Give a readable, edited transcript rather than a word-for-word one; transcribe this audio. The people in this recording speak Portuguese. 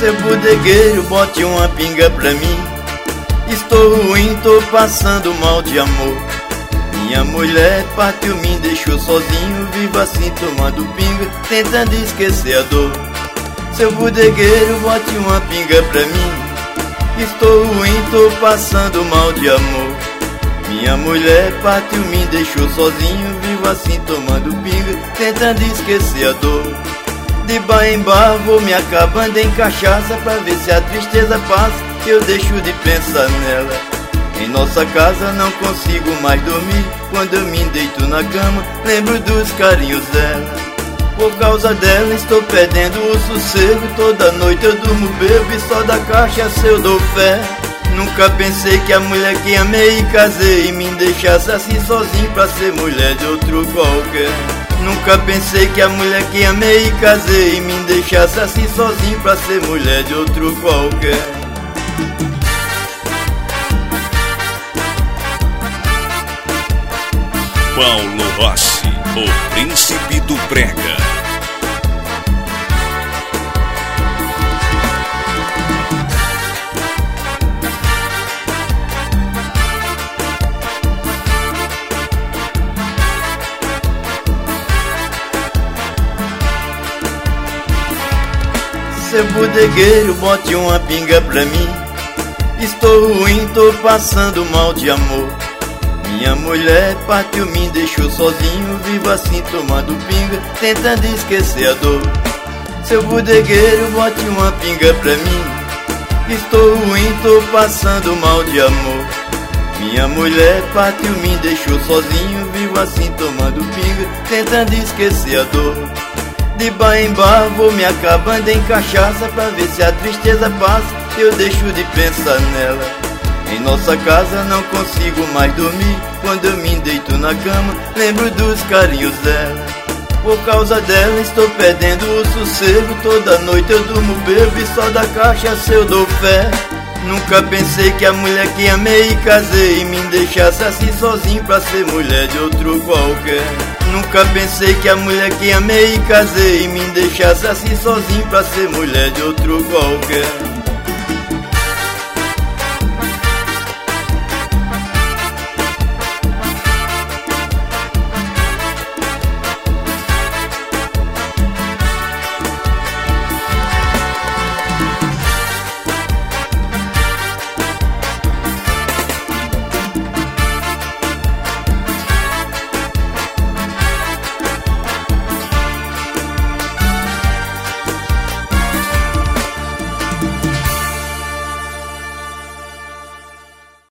Seu bodegueiro, bote uma pinga pra mim. Estou ruim, tô passando mal de amor. Minha mulher partiu, me deixou sozinho. Vivo assim tomando pinga, tentando esquecer a dor. Seu bodegueiro, bote uma pinga pra mim. Estou ruim, tô passando mal de amor. Minha mulher partiu, me deixou sozinho. Vivo assim tomando pinga, tentando esquecer a dor. De bar em bar vou me acabando em cachaça, pra ver se a tristeza passa, eu deixo de pensar nela. Em nossa casa não consigo mais dormir. Quando eu me deito na cama, lembro dos carinhos dela. Por causa dela estou perdendo o sossego. Toda noite eu durmo, bebo e só da cachaça eu dou fé. Nunca pensei que a mulher que amei e casei me deixasse assim sozinho pra ser mulher de outro qualquer. Nunca pensei que a mulher que amei e casei me deixasse assim sozinho pra ser mulher de outro qualquer. Paulo Rossi, o príncipe do brega. Seu bodegueiro, bote uma pinga pra mim. Estou ruim, tô passando mal de amor. Minha mulher partiu, me deixou sozinho. Vivo assim tomando pinga, tentando esquecer a dor. Seu bodegueiro, bote uma pinga pra mim. Estou ruim, tô passando mal de amor. Minha mulher partiu, me deixou sozinho. Vivo assim tomando pinga, tentando esquecer a dor. De bar em bar vou me acabando em cachaça, pra ver se a tristeza passa, eu deixo de pensar nela. Em nossa casa não consigo mais dormir. Quando eu me deito na cama, lembro dos carinhos dela. Por causa dela estou perdendo o sossego. Toda noite eu durmo, bebo e só da cachaça eu dou fé. Nunca pensei que a mulher que amei e casei me deixasse assim sozinho pra ser mulher de outro qualquer. Nunca pensei que a mulher que amei e casei me deixasse assim sozinho pra ser mulher de outro qualquer.